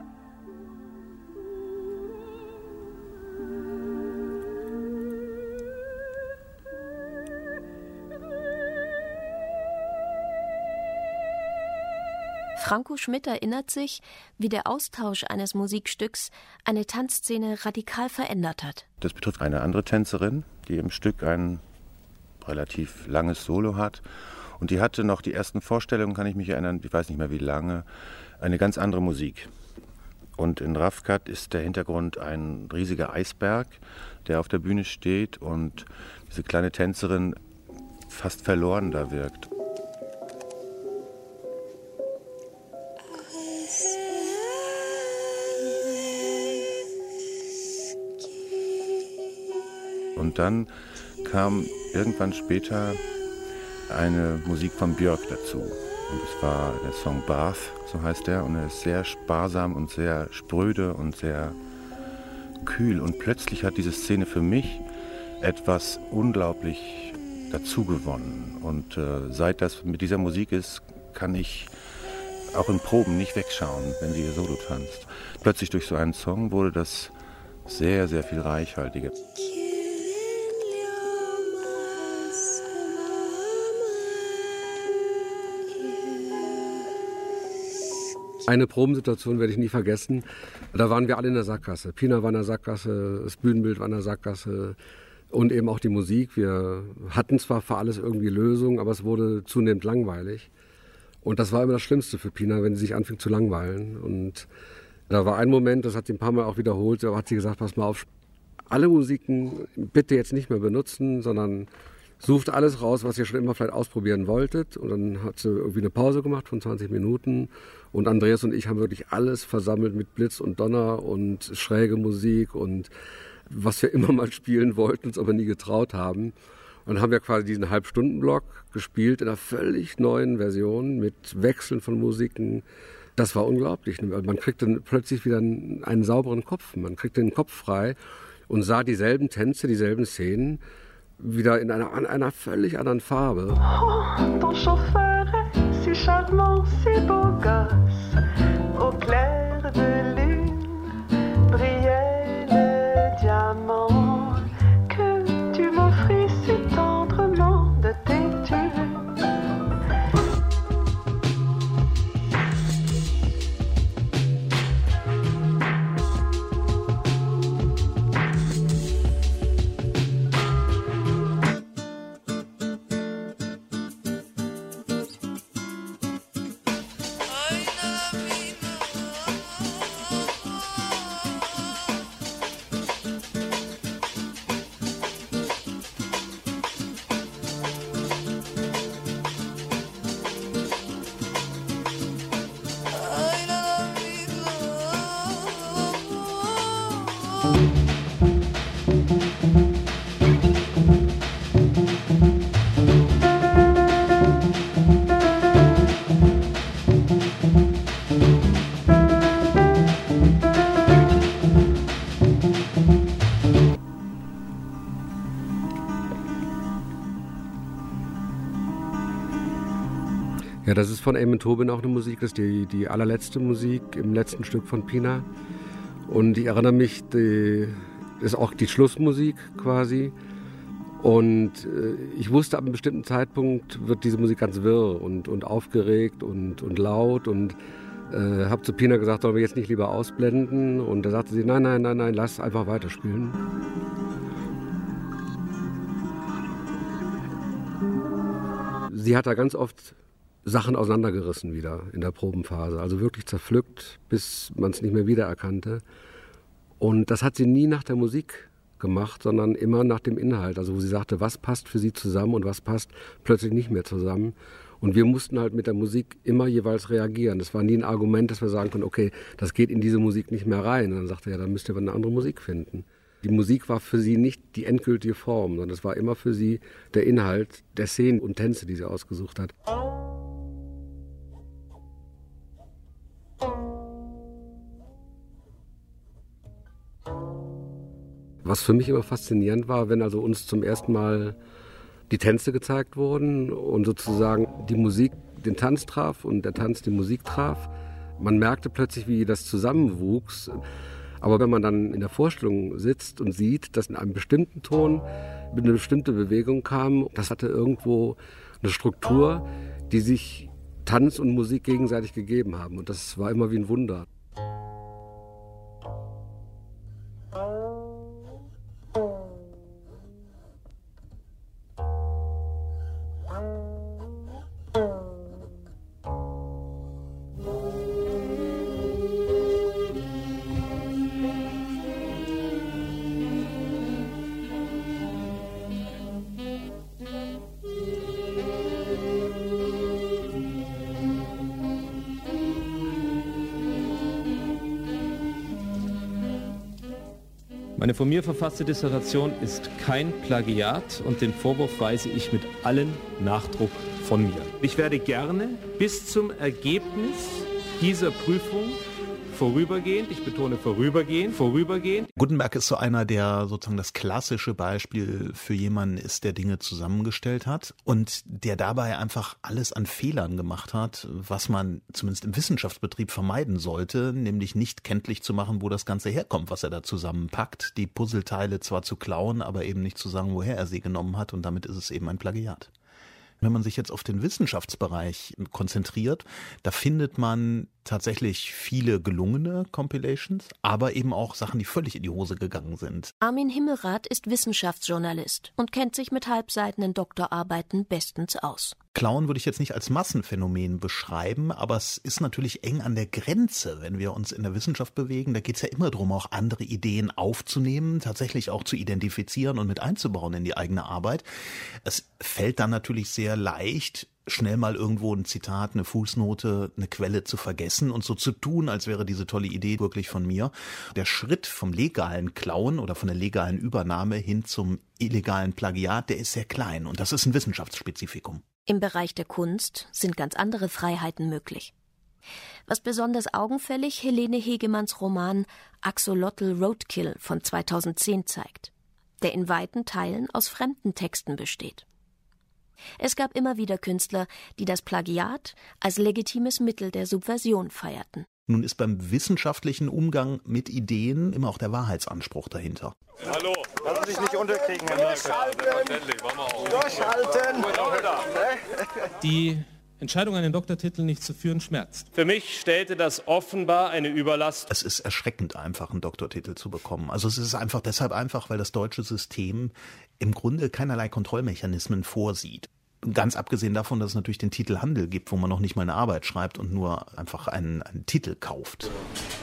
Franco Schmidt erinnert sich, wie der Austausch eines Musikstücks eine Tanzszene radikal verändert hat. Das betrifft eine andere Tänzerin, die im Stück ein relativ langes Solo hat. Und die hatte noch die ersten Vorstellungen, kann ich mich erinnern, ich weiß nicht mehr wie lange, eine ganz andere Musik. Und in Ravkat ist der Hintergrund ein riesiger Eisberg, der auf der Bühne steht und diese kleine Tänzerin fast verloren da wirkt. Und dann kam irgendwann später eine Musik von Björk dazu. Und es war der Song Bath, so heißt der. Und er ist sehr sparsam und sehr spröde und sehr kühl. Und plötzlich hat diese Szene für mich etwas unglaublich dazugewonnen. Und äh, seit das mit dieser Musik ist, kann ich auch in Proben nicht wegschauen, wenn sie ihr Solo tanzt. Plötzlich durch so einen Song wurde das sehr, sehr viel reichhaltiger. Eine Probensituation werde ich nie vergessen. Da waren wir alle in der Sackgasse. Pina war in der Sackgasse, das Bühnenbild war in der Sackgasse und eben auch die Musik. Wir hatten zwar für alles irgendwie Lösungen, aber es wurde zunehmend langweilig. Und das war immer das Schlimmste für Pina, wenn sie sich anfing zu langweilen. Und da war ein Moment, das hat sie ein paar Mal auch wiederholt, da hat sie gesagt, pass mal auf, alle Musiken bitte jetzt nicht mehr benutzen, sondern sucht alles raus, was ihr schon immer vielleicht ausprobieren wolltet. Und dann hat sie irgendwie eine Pause gemacht von zwanzig Minuten. Und Andreas und ich haben wirklich alles versammelt mit Blitz und Donner und schräge Musik und was wir immer mal spielen wollten, uns aber nie getraut haben. Und dann haben wir quasi diesen Halbstundenblock gespielt in einer völlig neuen Version mit Wechseln von Musiken. Das war unglaublich. Man kriegte dann plötzlich wieder einen, einen sauberen Kopf. Man kriegte den Kopf frei und sah dieselben Tänze, dieselben Szenen wieder in einer, einer völlig anderen Farbe. Oh, ton chauffeur est si charmant, si beau gosse. Au clair de lune brillait le diamant que tu m'offris si tendrement de tes tues. Ja, das ist von Eamon Tobin auch eine Musik, das ist die, die allerletzte Musik im letzten Stück von Pina. Und ich erinnere mich, die ist auch die Schlussmusik quasi. Und äh, ich wusste, ab einem bestimmten Zeitpunkt wird diese Musik ganz wirr und, und aufgeregt und, und laut. Und äh, habe zu Pina gesagt, sollen wir jetzt nicht lieber ausblenden? Und da sagte sie, nein, nein, nein, nein, lass einfach weiterspielen. Sie hat da ganz oft Sachen auseinandergerissen wieder in der Probenphase, also wirklich zerpflückt, bis man es nicht mehr wiedererkannte. Und das hat sie nie nach der Musik gemacht, sondern immer nach dem Inhalt. Also wo sie sagte, was passt für sie zusammen und was passt plötzlich nicht mehr zusammen. Und wir mussten halt mit der Musik immer jeweils reagieren. Das war nie ein Argument, dass wir sagen konnten, okay, das geht in diese Musik nicht mehr rein. Und dann sagte er, ja, dann müsst ihr aber eine andere Musik finden. Die Musik war für sie nicht die endgültige Form, sondern es war immer für sie der Inhalt der Szenen und Tänze, die sie ausgesucht hat. Was für mich immer faszinierend war, wenn also uns zum ersten Mal die Tänze gezeigt wurden und sozusagen die Musik den Tanz traf und der Tanz die Musik traf. Man merkte plötzlich, wie das zusammenwuchs. Aber wenn man dann in der Vorstellung sitzt und sieht, dass in einem bestimmten Ton eine bestimmte Bewegung kam, das hatte irgendwo eine Struktur, die sich Tanz und Musik gegenseitig gegeben haben. Und das war immer wie ein Wunder. Meine von mir verfasste Dissertation ist kein Plagiat und den Vorwurf weise ich mit allem Nachdruck von mir. Ich werde gerne bis zum Ergebnis dieser Prüfung vorübergehend, ich betone vorübergehend, vorübergehend. Gutenberg ist so einer, der sozusagen das klassische Beispiel für jemanden ist, der Dinge zusammengestellt hat und der dabei einfach alles an Fehlern gemacht hat, was man zumindest im Wissenschaftsbetrieb vermeiden sollte, nämlich nicht kenntlich zu machen, wo das Ganze herkommt, was er da zusammenpackt, die Puzzleteile zwar zu klauen, aber eben nicht zu sagen, woher er sie genommen hat, und damit ist es eben ein Plagiat. Wenn man sich jetzt auf den Wissenschaftsbereich konzentriert, da findet man tatsächlich viele gelungene Compilations, aber eben auch Sachen, die völlig in die Hose gegangen sind. Armin Himmelrath ist Wissenschaftsjournalist und kennt sich mit halbseitenden Doktorarbeiten bestens aus. Klauen würde ich jetzt nicht als Massenphänomen beschreiben, aber es ist natürlich eng an der Grenze, wenn wir uns in der Wissenschaft bewegen. Da geht es ja immer darum, auch andere Ideen aufzunehmen, tatsächlich auch zu identifizieren und mit einzubauen in die eigene Arbeit. Es fällt dann natürlich sehr leicht, schnell mal irgendwo ein Zitat, eine Fußnote, eine Quelle zu vergessen und so zu tun, als wäre diese tolle Idee wirklich von mir. Der Schritt vom legalen Klauen oder von der legalen Übernahme hin zum illegalen Plagiat, der ist sehr klein, und das ist ein Wissenschaftsspezifikum. Im Bereich der Kunst sind ganz andere Freiheiten möglich. Was besonders augenfällig Helene Hegemanns Roman Axolotl Roadkill von zweitausendzehn zeigt, der in weiten Teilen aus fremden Texten besteht. Es gab immer wieder Künstler, die das Plagiat als legitimes Mittel der Subversion feierten. Nun ist beim wissenschaftlichen Umgang mit Ideen immer auch der Wahrheitsanspruch dahinter. Hallo, lassen Sie sich nicht unterkriegen, Herr Minister. Durchhalten! Die Entscheidung, einen Doktortitel nicht zu führen, schmerzt. Für mich stellte das offenbar eine Überlast. Es ist erschreckend einfach, einen Doktortitel zu bekommen. Also es ist einfach deshalb einfach, weil das deutsche System im Grunde keinerlei Kontrollmechanismen vorsieht. Ganz abgesehen davon, dass es natürlich den Titelhandel gibt, wo man noch nicht mal eine Arbeit schreibt und nur einfach einen, einen Titel kauft.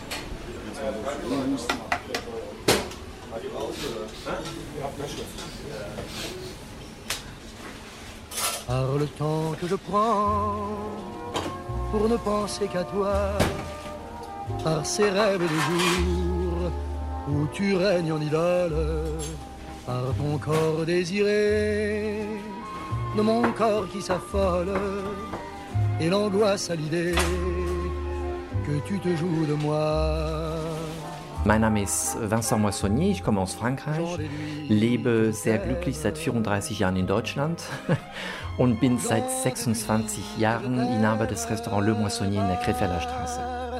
Par le temps que je prends pour ne penser qu'à toi, par ces rêves de jour où tu règnes en idole, par ton corps désiré, de mon corps qui s'affole, et l'angoisse à l'idée que tu te joues de moi. Mein Name ist Vincent Moissonnier, ich komme aus Frankreich, lebe sehr glücklich seit vierunddreißig Jahren in Deutschland und bin seit sechsundzwanzig Jahren Inhaber des Restaurants Le Moissonnier in der Krefelder Straße.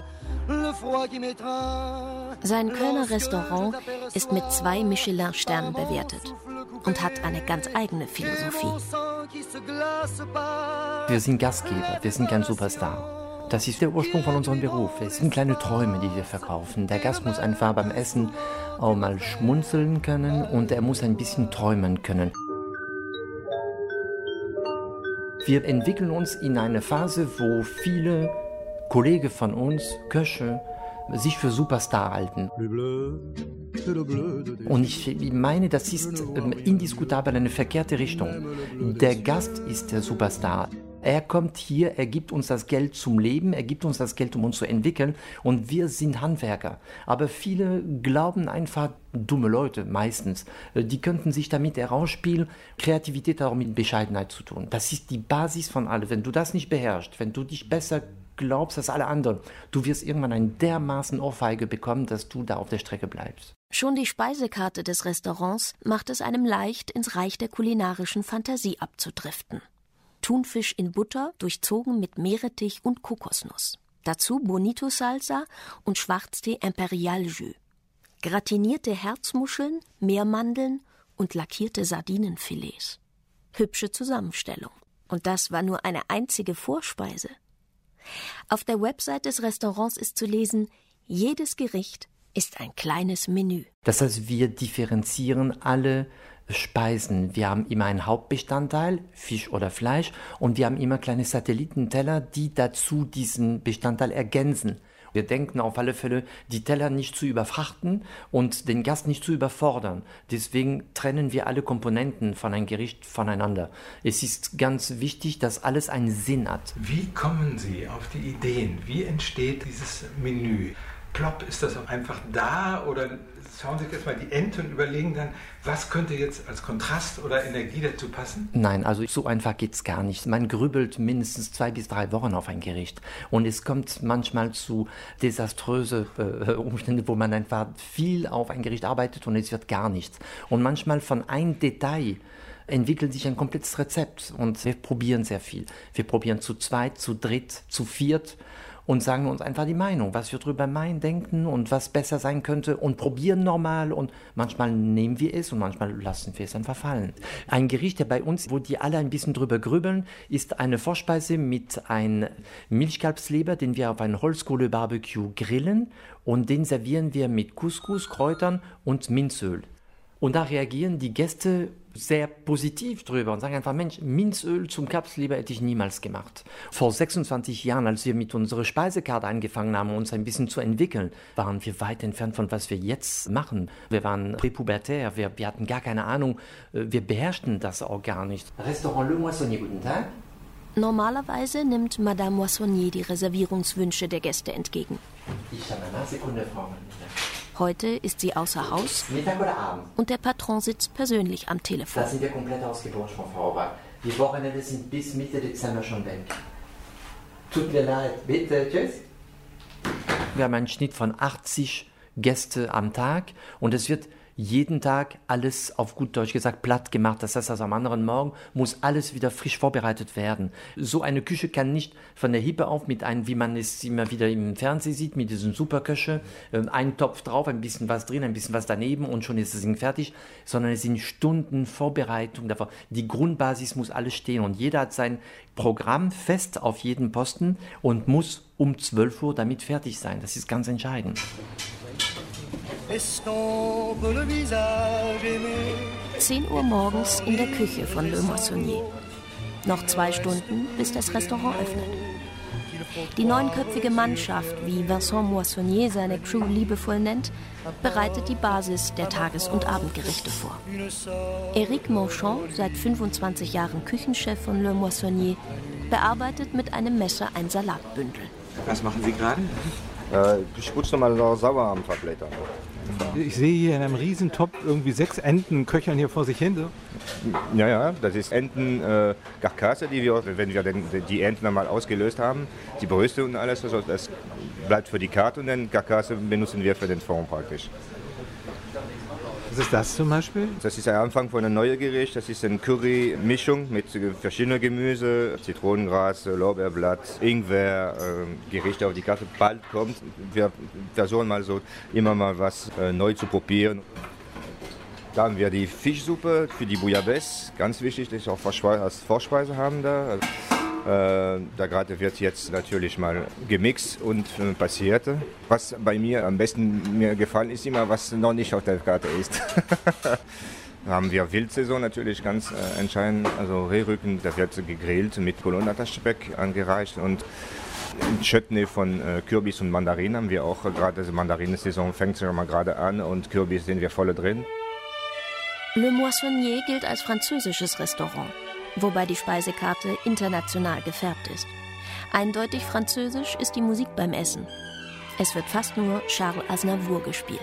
Sein Kölner Restaurant ist mit zwei Michelin-Sternen bewertet und hat eine ganz eigene Philosophie. Wir sind Gastgeber, wir sind kein Superstar. Das ist der Ursprung von unserem Beruf. Es sind kleine Träume, die wir verkaufen. Der Gast muss einfach beim Essen auch mal schmunzeln können und er muss ein bisschen träumen können. Wir entwickeln uns in eine Phase, wo viele Kollegen von uns, Köche, sich für Superstar halten. Und ich meine, das ist indiskutabel eine verkehrte Richtung. Der Gast ist der Superstar. Er kommt hier, er gibt uns das Geld zum Leben, er gibt uns das Geld, um uns zu entwickeln, und wir sind Handwerker. Aber viele glauben einfach, dumme Leute meistens, die könnten sich damit herausspielen. Kreativität hat auch mit Bescheidenheit zu tun. Das ist die Basis von allem. Wenn du das nicht beherrschst, wenn du dich besser glaubst als alle anderen, du wirst irgendwann ein dermaßen Ohrfeige bekommen, dass du da auf der Strecke bleibst. Schon die Speisekarte des Restaurants macht es einem leicht, ins Reich der kulinarischen Fantasie abzudriften. Thunfisch in Butter, durchzogen mit Meerrettich und Kokosnuss. Dazu Bonito-Salsa und Schwarztee Imperial Jus. Gratinierte Herzmuscheln, Meermandeln und lackierte Sardinenfilets. Hübsche Zusammenstellung. Und das war nur eine einzige Vorspeise. Auf der Website des Restaurants ist zu lesen, jedes Gericht ist ein kleines Menü. Das heißt, wir differenzieren alle Speisen. Wir haben immer einen Hauptbestandteil, Fisch oder Fleisch, und wir haben immer kleine Satellitenteller, die dazu diesen Bestandteil ergänzen. Wir denken auf alle Fälle, die Teller nicht zu überfrachten und den Gast nicht zu überfordern. Deswegen trennen wir alle Komponenten von einem Gericht voneinander. Es ist ganz wichtig, dass alles einen Sinn hat. Wie kommen Sie auf die Ideen? Wie entsteht dieses Menü? Plopp, ist das einfach da, oder schauen Sie sich jetzt mal die Ente und überlegen dann, was könnte jetzt als Kontrast oder Energie dazu passen? Nein, also so einfach geht's gar nicht. Man grübelt mindestens zwei bis drei Wochen auf ein Gericht, und es kommt manchmal zu desaströsen äh, Umständen, wo man einfach viel auf ein Gericht arbeitet und es wird gar nichts. Und manchmal von einem Detail entwickelt sich ein komplettes Rezept, und wir probieren sehr viel. Wir probieren zu zweit, zu dritt, zu viert und sagen uns einfach die Meinung, was wir drüber meinen, denken und was besser sein könnte, und probieren normal, und manchmal nehmen wir es und manchmal lassen wir es einfach fallen. Ein Gericht, der bei uns, wo die alle ein bisschen drüber grübeln, ist eine Vorspeise mit einem Milchkalbsleber, den wir auf ein Holzkohle-Barbecue grillen, und den servieren wir mit Couscous, Kräutern und Minzöl. Und da reagieren die Gäste sehr positiv drüber und sagen einfach, Mensch, Minzöl zum Kalbsleber hätte ich niemals gemacht. Vor sechsundzwanzig Jahren, als wir mit unserer Speisekarte angefangen haben, uns ein bisschen zu entwickeln, waren wir weit entfernt von was wir jetzt machen. Wir waren präpubertär, wir, wir hatten gar keine Ahnung, wir beherrschten das auch gar nicht. Restaurant Le Moissonnier, guten Tag. Normalerweise nimmt Madame Moissonnier die Reservierungswünsche der Gäste entgegen. Ich habe eine Sekunde, Frau. Heute ist sie außer Haus. Mittag oder Abend? Und der Patron sitzt persönlich am Telefon. Da sind wir komplett ausgebucht, Frau Ober. Die Wochenende sind bis Mitte Dezember schon weg. Tut mir leid. Bitte, tschüss. Wir haben einen Schnitt von achtzig Gäste am Tag, und es wird jeden Tag alles, auf gut Deutsch gesagt, platt gemacht. Das heißt, also am anderen Morgen muss alles wieder frisch vorbereitet werden. So eine Küche kann nicht von der Hippe auf mit einem, wie man es immer wieder im Fernsehen sieht, mit diesen Superköche, ein Topf drauf, ein bisschen was drin, ein bisschen was daneben und schon ist das Ding fertig, sondern es sind Stunden Vorbereitung davor. Die Grundbasis muss alles stehen, und jeder hat sein Programm fest auf jedem Posten und muss um zwölf Uhr damit fertig sein. Das ist ganz entscheidend. zehn Uhr morgens in der Küche von Le Moissonnier. Noch zwei Stunden, bis das Restaurant öffnet. Die neunköpfige Mannschaft, wie Vincent Moissonnier seine Crew liebevoll nennt, bereitet die Basis der Tages- und Abendgerichte vor. Éric Monchon, seit fünfundzwanzig Jahren Küchenchef von Le Moissonnier, bearbeitet mit einem Messer ein Salatbündel. Was machen Sie gerade? Äh, ich putze nochmal sauer am Verblättern. Ich sehe hier in einem Riesentopf irgendwie sechs Enten köcheln hier vor sich hin. So. Ja, ja, das ist Enten äh, Karkasse, die wir, wenn wir den, die Enten einmal ausgelöst haben, die Brüste und alles, also das bleibt für die Karte, und dann Karkasse benutzen wir für den Fond praktisch. Was ist das zum Beispiel? Das ist der Anfang von einem neuen Gericht. Das ist eine Curry-Mischung mit verschiedenen Gemüse, Zitronengras, Lorbeerblatt, Ingwer, äh, Gerichte auf die Karte bald kommt. Wir versuchen mal so immer mal was äh, neu zu probieren. Da haben wir die Fischsuppe für die Bouillabaisse. Ganz wichtig, dass wir auch als Vorspeise haben da. Äh, da gerade wird jetzt natürlich mal gemixt und äh, passiert. Was bei mir am besten mir gefallen ist immer, was noch nicht auf der Karte ist. Da haben wir Wildsaison natürlich ganz äh, entscheidend, also Rehrücken, da wird gegrillt mit Colonna-Speck angereicht, und Ein Chutney von äh, Kürbis und Mandarinen haben wir auch. Gerade die Mandarinensaison fängt schon mal gerade an und Kürbis sind wir voll drin. Le Moissonnier gilt als französisches Restaurant, wobei die Speisekarte international gefärbt ist. Eindeutig französisch ist die Musik beim Essen. Es wird fast nur Charles Aznavour gespielt.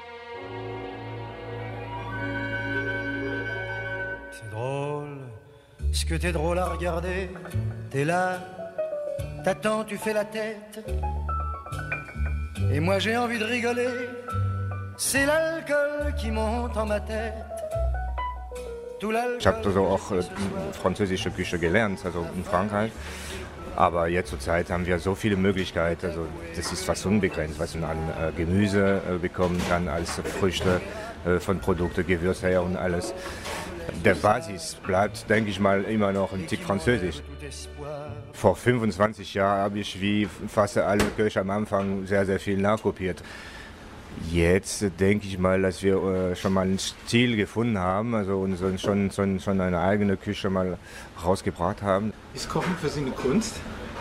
C'est drôle, ce que t'es drôle à regarder. T'es là, t'attends, tu fais la tête. Et moi j'ai envie de rigoler. C'est l'alcool qui monte en ma tête. Ich habe also auch äh, französische Küche gelernt, also in Frankreich. Aber jetzt zur Zeit haben wir so viele Möglichkeiten, also das ist fast unbegrenzt, was man an äh, Gemüse äh, bekommen kann, als Früchte äh, von Produkten, Gewürze her und alles. Der Basis bleibt, denke ich mal, immer noch ein Tick französisch. Vor fünfundzwanzig Jahren habe ich wie fast alle Köche am Anfang sehr, sehr viel nachkopiert. Jetzt denke ich mal, dass wir äh, schon mal einen Stil gefunden haben, also und so, schon, schon, schon eine eigene Küche mal rausgebracht haben. Ist Kochen für Sie eine Kunst?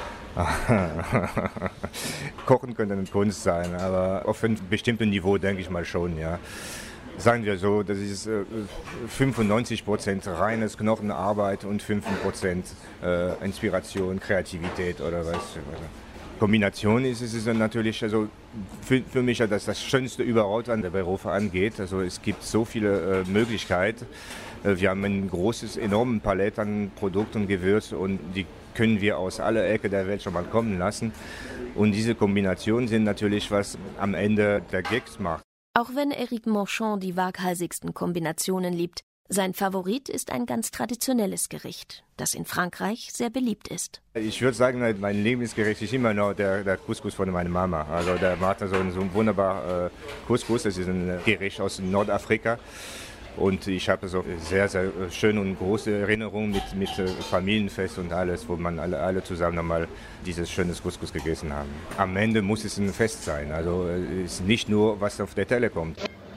Kochen könnte eine Kunst sein, aber auf einem bestimmten Niveau denke ich mal schon, ja. Sagen wir so, das ist äh, fünfundneunzig Prozent reines Knochenarbeit und fünf Prozent äh, Inspiration, Kreativität oder was. Kombination ist es ist natürlich, also für, für mich das, das Schönste überhaupt an der Beruf angeht. Also es gibt so viele äh, Möglichkeiten. Äh, wir haben ein großes, enormes Palette an Produkten und Gewürzen und die können wir aus aller Ecke der Welt schon mal kommen lassen. Und diese Kombinationen sind natürlich, was am Ende der Gags macht. Auch wenn Éric Marchand die waghalsigsten Kombinationen liebt, sein Favorit ist ein ganz traditionelles Gericht, das in Frankreich sehr beliebt ist. Ich würde sagen, mein Lieblingsgericht ist immer noch der, der Couscous von meiner Mama. Also der macht so einen, so einen wunderbaren äh, Couscous, das ist ein Gericht aus Nordafrika. Und ich habe so sehr, sehr schöne und große Erinnerungen mit, mit Familienfest und alles, wo man alle, alle zusammen nochmal dieses schöne Couscous gegessen haben. Am Ende muss es ein Fest sein, also es ist nicht nur, was auf der Teller kommt.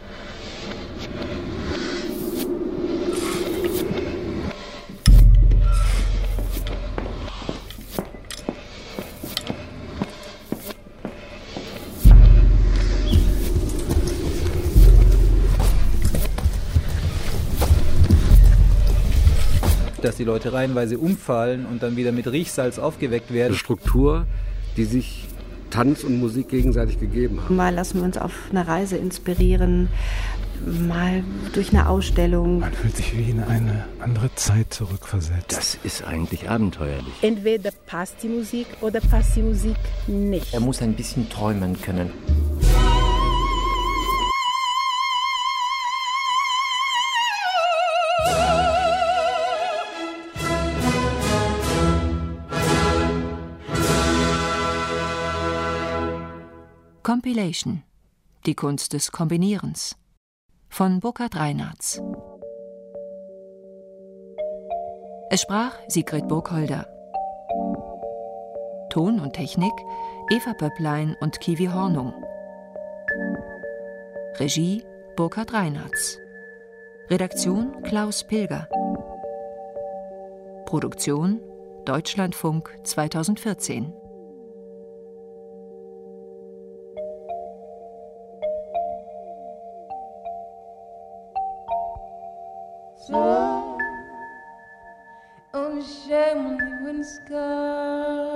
Dass die Leute reihenweise umfallen und dann wieder mit Riechsalz aufgeweckt werden. Eine Struktur, die sich Tanz und Musik gegenseitig gegeben haben. Mal lassen wir uns auf eine Reise inspirieren, mal durch eine Ausstellung. Man fühlt sich wie in eine andere Zeit zurückversetzt. Das ist eigentlich abenteuerlich. Entweder passt die Musik oder passt die Musik nicht. Er muss ein bisschen träumen können. Compilation. Die Kunst des Kombinierens. Von Burkhard Reinartz. Es sprach Sigrid Burgholder. Ton und Technik Eva Pöpplein und Kiwi Hornung. Regie Burkhard Reinartz. Redaktion Klaus Pilger. Produktion Deutschlandfunk zweitausendvierzehn. On the shame when the wind sky.